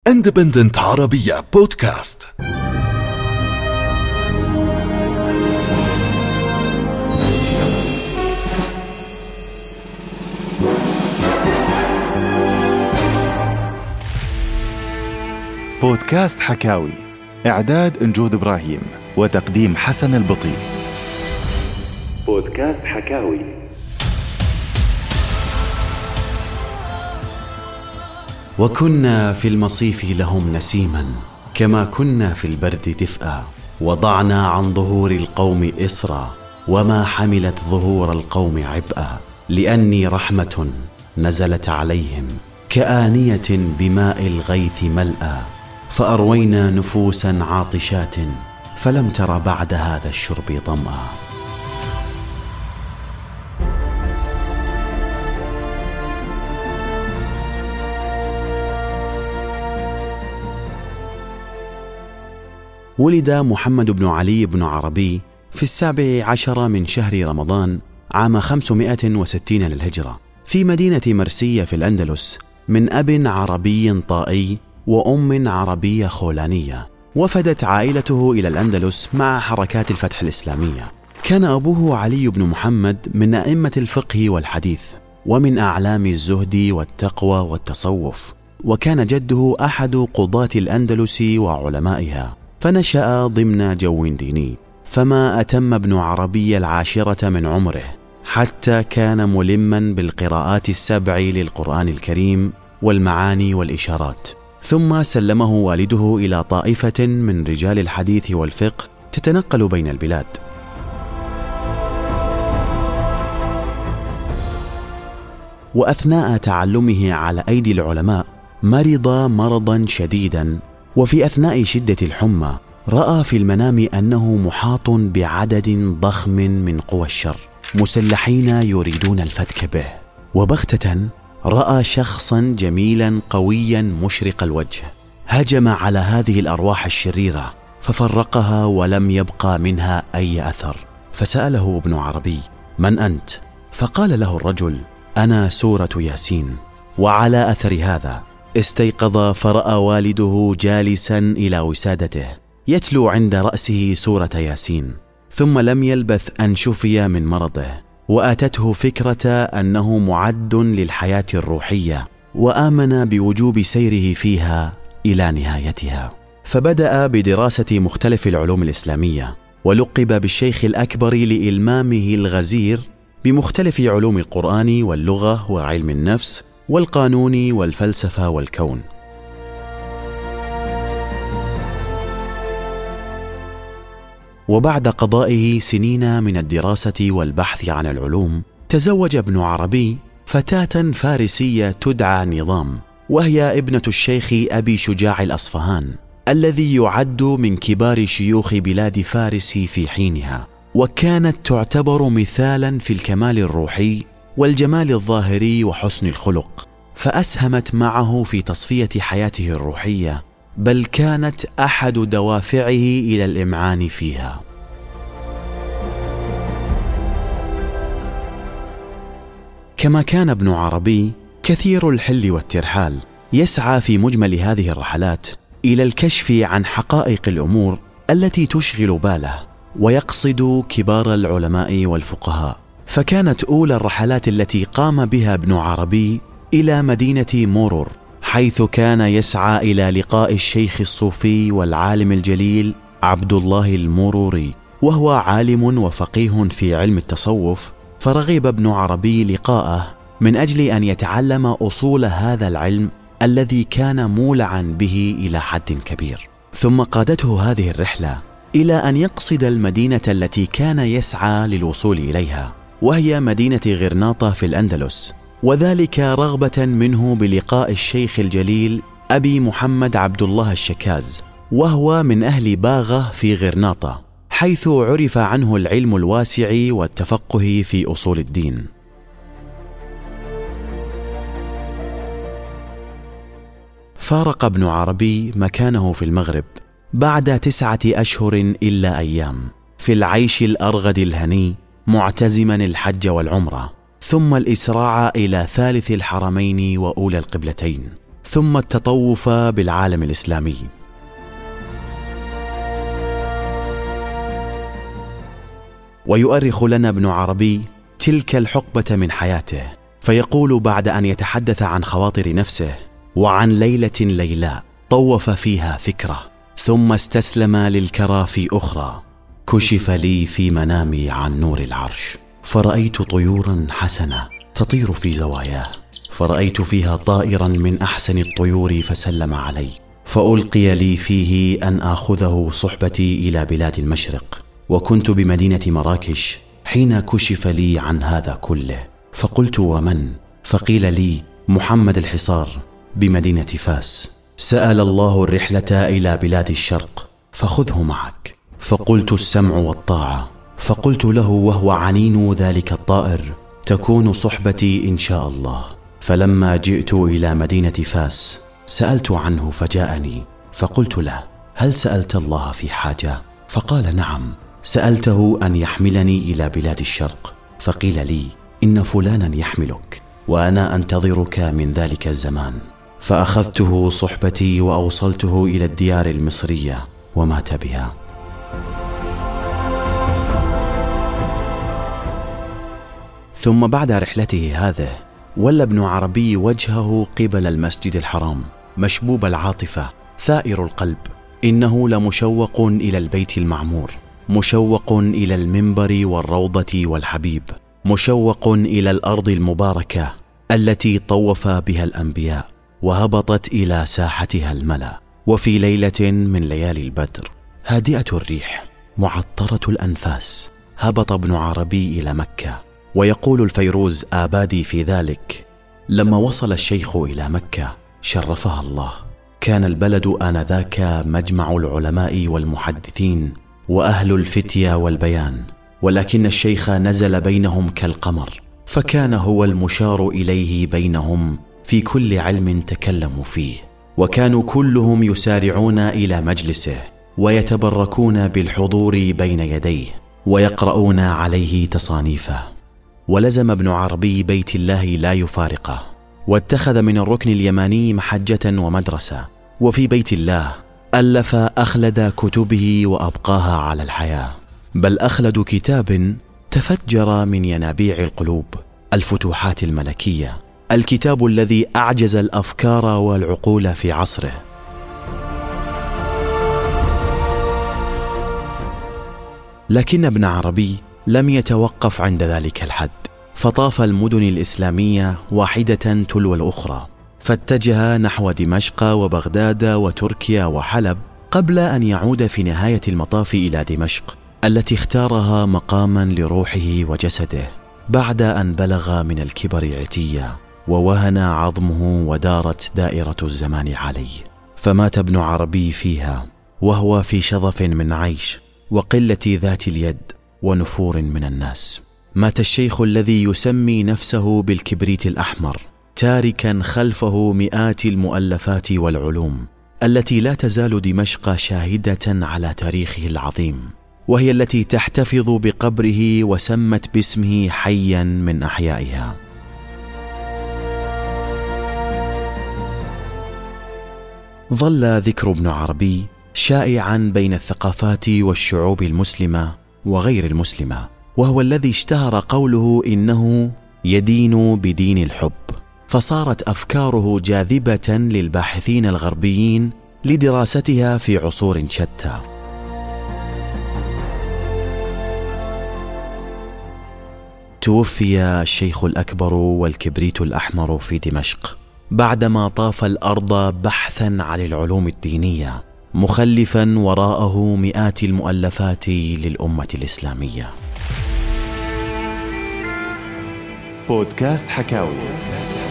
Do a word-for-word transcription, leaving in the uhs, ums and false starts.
Independent عربية بودكاست. بودكاست حكاوي، إعداد إنجود إبراهيم وتقديم حسن البطي. بودكاست حكاوي. وكنا في المصيف لهم نسيما، كما كنا في البرد دفئا. وضعنا عن ظهور القوم إسرا، وما حملت ظهور القوم عبئا. لأني رحمة نزلت عليهم، كآنية بماء الغيث ملأى. فأروينا نفوسا عاطشات، فلم تر بعد هذا الشرب ظمأ. ولد محمد بن علي بن عربي في السابع عشر من شهر رمضان عام خمسمائة وستين للهجرة في مدينة مرسية في الأندلس، من أب عربي طائي وأم عربية خولانية. وفدت عائلته إلى الأندلس مع حركات الفتح الإسلامية. كان أبوه علي بن محمد من أئمة الفقه والحديث، ومن أعلام الزهد والتقوى والتصوف. وكان جده أحد قضاة الأندلس وعلمائها، فنشأ ضمن جو ديني. فما أتم ابن عربي العاشرة من عمره حتى كان ملما بالقراءات السبع للقرآن الكريم والمعاني والإشارات. ثم سلمه والده إلى طائفة من رجال الحديث والفقه تتنقل بين البلاد. وأثناء تعلمه على أيدي العلماء مرض مرضا شديدا، وفي أثناء شدة الحمى رأى في المنام أنه محاط بعدد ضخم من قوى الشر مسلحين يريدون الفتك به. وبغتة رأى شخصا جميلا قويا مشرق الوجه هجم على هذه الأرواح الشريرة ففرقها ولم يبقى منها أي أثر. فسأله ابن عربي: من أنت؟ فقال له الرجل: أنا سورة ياسين. وعلى أثر هذا استيقظ فرأى والده جالسا إلى وسادته يتلو عند رأسه سورة ياسين. ثم لم يلبث أن شفي من مرضه، وأتته فكرة أنه معد للحياة الروحية، وآمن بوجوب سيره فيها إلى نهايتها. فبدأ بدراسة مختلف العلوم الإسلامية، ولقب بالشيخ الأكبر لإلمامه الغزير بمختلف علوم القرآن واللغة وعلم النفس والقانون والفلسفة والكون. وبعد قضائه سنين من الدراسة والبحث عن العلوم، تزوج ابن عربي فتاة فارسية تدعى نظام، وهي ابنة الشيخ أبي شجاع الأصفهان الذي يعد من كبار شيوخ بلاد فارس في حينها. وكانت تعتبر مثالا في الكمال الروحي والجمال الظاهري وحسن الخلق، فأسهمت معه في تصفية حياته الروحية، بل كانت أحد دوافعه إلى الإمعان فيها. كما كان ابن عربي كثير الحل والترحال، يسعى في مجمل هذه الرحلات إلى الكشف عن حقائق الأمور التي تشغل باله، ويقصد كبار العلماء والفقهاء. فكانت أولى الرحلات التي قام بها ابن عربي إلى مدينة مورور، حيث كان يسعى إلى لقاء الشيخ الصوفي والعالم الجليل عبد الله الموروري، وهو عالم وفقيه في علم التصوف. فرغب ابن عربي لقاءه من أجل أن يتعلم أصول هذا العلم الذي كان مولعا به إلى حد كبير. ثم قادته هذه الرحلة إلى أن يقصد المدينة التي كان يسعى للوصول إليها، وهي مدينة غرناطة في الأندلس، وذلك رغبة منه بلقاء الشيخ الجليل أبي محمد عبد الله الشكاز، وهو من أهل باغة في غرناطة، حيث عرف عنه العلم الواسع والتفقه في أصول الدين. فارق ابن عربي مكانه في المغرب بعد تسعة أشهر إلا أيام في العيش الأرغد الهني، معتزما الحج والعمرة، ثم الإسراع إلى ثالث الحرمين وأولى القبلتين. ثم التطوف بالعالم الإسلامي. ويؤرخ لنا ابن عربي تلك الحقبة من حياته، فيقول بعد أن يتحدث عن خواطر نفسه: وعن ليلة ليلاء طوف فيها فكرة، ثم استسلم للكرى في أخرى، كشف لي في منامي عن نور العرش، فرأيت طيورا حسنة تطير في زواياه، فرأيت فيها طائرا من أحسن الطيور فسلم علي، فألقي لي فيه أن آخذه صحبتي إلى بلاد المشرق، وكنت بمدينة مراكش حين كشف لي عن هذا كله، فقلت: ومن؟ فقيل لي: محمد الحصار بمدينة فاس، سأل الله الرحلة إلى بلاد الشرق فخذه معك. فقلت: السمع والطاعة. فقلت له وهو عنين ذلك الطائر: تكون صحبتي إن شاء الله. فلما جئت إلى مدينة فاس سألت عنه فجاءني، فقلت له: هل سألت الله في حاجة؟ فقال: نعم، سألته أن يحملني إلى بلاد الشرق، فقيل لي: إن فلانا يحملك وأنا أنتظرك من ذلك الزمان. فأخذته صحبتي وأوصلته إلى الديار المصرية ومات بها. ثم بعد رحلته هذه ولى ابن عربي وجهه قبل المسجد الحرام، مشبوب العاطفة ثائر القلب، إنه لمشوق إلى البيت المعمور، مشوق إلى المنبر والروضة والحبيب، مشوق إلى الأرض المباركة التي طوف بها الأنبياء وهبطت إلى ساحتها الملأ. وفي ليلة من ليالي البدر هادئة الريح معطرة الأنفاس هبط ابن عربي إلى مكة. ويقول الفيروز آبادي في ذلك: لما وصل الشيخ إلى مكة شرفها الله، كان البلد آنذاك مجمع العلماء والمحدثين وأهل الفتية والبيان، ولكن الشيخ نزل بينهم كالقمر، فكان هو المشار إليه بينهم في كل علم تكلموا فيه، وكانوا كلهم يسارعون إلى مجلسه ويتبركون بالحضور بين يديه ويقرؤون عليه تصانيفه. ولزم ابن عربي بيت الله لا يفارقه، واتخذ من الركن اليماني محجة ومدرسة. وفي بيت الله ألف أخلد كتبه وأبقاها على الحياة، بل أخلد كتاب تفجر من ينابيع القلوب، الفتوحات الملكية، الكتاب الذي أعجز الأفكار والعقول في عصره. لكن ابن عربي لم يتوقف عند ذلك الحد، فطاف المدن الإسلامية واحدة تلو الأخرى، فاتجه نحو دمشق وبغداد وتركيا وحلب، قبل أن يعود في نهاية المطاف إلى دمشق التي اختارها مقاما لروحه وجسده، بعد أن بلغ من الكبر عتيا ووهن عظمه ودارت دائرة الزمان عليه. فمات ابن عربي فيها وهو في شظف من عيش وقلة ذات اليد ونفور من الناس. مات الشيخ الذي يسمي نفسه بالكبريت الأحمر، تاركا خلفه مئات المؤلفات والعلوم التي لا تزال دمشق شاهدة على تاريخه العظيم، وهي التي تحتفظ بقبره وسمت باسمه حيا من أحيائها. ظل ذكر ابن عربي شائعا بين الثقافات والشعوب المسلمة وغير المسلمة، وهو الذي اشتهر قوله إنه يدين بدين الحب، فصارت أفكاره جاذبة للباحثين الغربيين لدراستها في عصور شتى. توفي الشيخ الأكبر والكبريت الأحمر في دمشق بعدما طاف الأرض بحثا عن العلوم الدينية، مخلفا وراءه مئات المؤلفات للأمة الإسلامية. بودكاست حكاوي.